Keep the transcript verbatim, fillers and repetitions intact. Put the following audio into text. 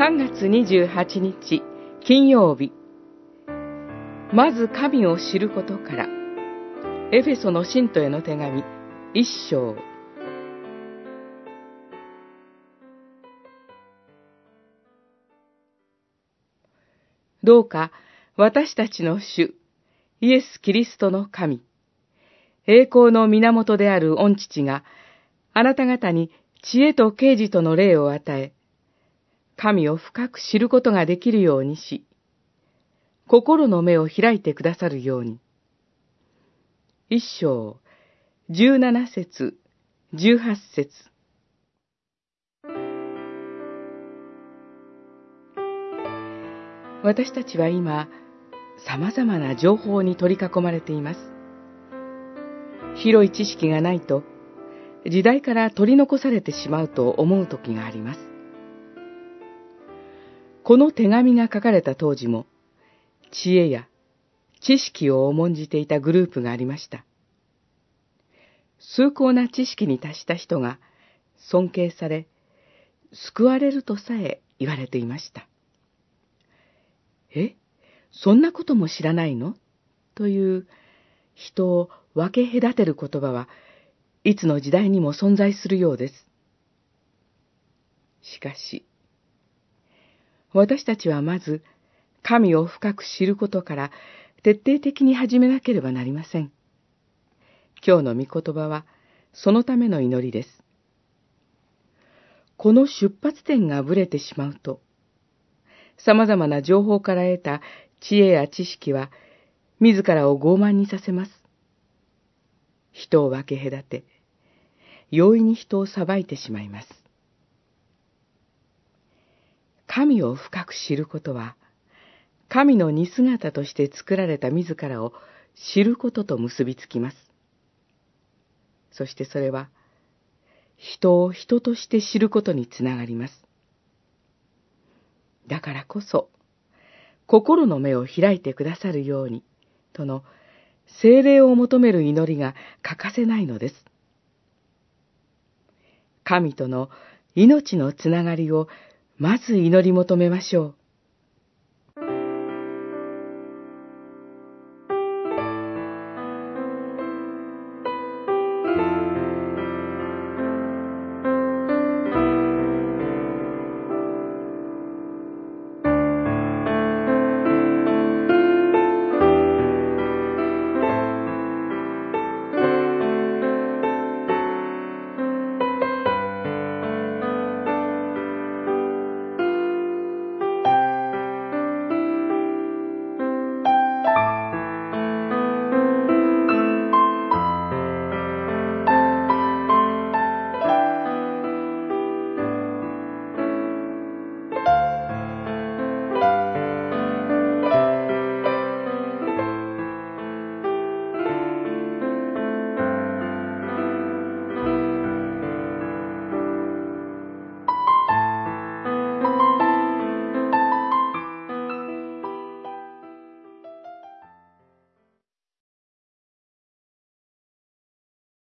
さんがつにじゅうはちにち金曜日、まず神を知ることから、エフェソの信徒への手紙一章。どうか私たちの主イエス・キリストの神、栄光の源である御父があなた方に知恵と啓示との霊を与え、神を深く知ることができるようにし、心の目を開いてくださるように。一章、十七節、十八節。私たちは今、様々な情報に取り囲まれています。広い知識がないと、時代から取り残されてしまうと思う時があります。この手紙が書かれた当時も、知恵や知識を重んじていたグループがありました。崇高な知識に達した人が尊敬され、救われるとさえ言われていました。え、そんなことも知らないの？という人を分け隔てる言葉はいつの時代にも存在するようです。しかし、私たちはまず神を深く知ることから徹底的に始めなければなりません。今日の御言葉はそのための祈りです。この出発点がぶれてしまうと、様々な情報から得た知恵や知識は自らを傲慢にさせます。人を分け隔て、容易に人を裁いてしまいます。神を深く知ることは、神の似姿として作られた自らを知ることと結びつきます。そしてそれは、人を人として知ることにつながります。だからこそ、心の目を開いてくださるように、との聖霊を求める祈りが欠かせないのです。神との命のつながりをまず祈り求めましょう。